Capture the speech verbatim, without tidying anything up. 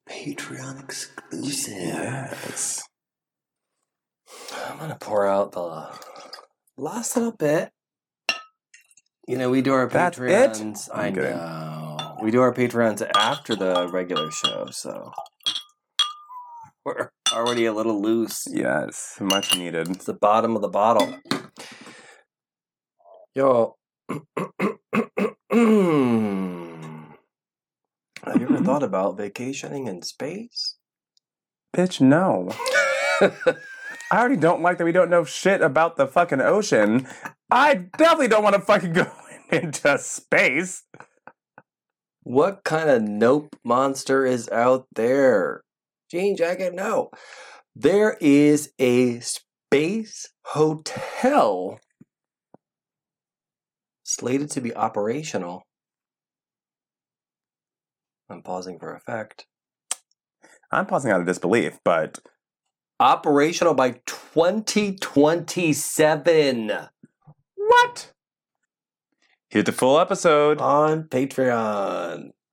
Patreon exclusive. Yes. I'm going to pour out the last little bit. You know, we do our That's Patreons. it? I I'm kidding. know. We do our Patreons after the regular show, so we're already a little loose. Yes, much needed. It's the bottom of the bottle. Yo. Have you ever thought about vacationing in space? Bitch, no. I already don't like that we don't know shit about the fucking ocean. I definitely don't want to fucking go into space. What kind of nope monster is out there? Jean Jacket, no. There is a space hotel slated to be operational. I'm pausing for effect. I'm pausing out of disbelief, but... Operational by twenty twenty-seven. What? Hit the full episode. On Patreon.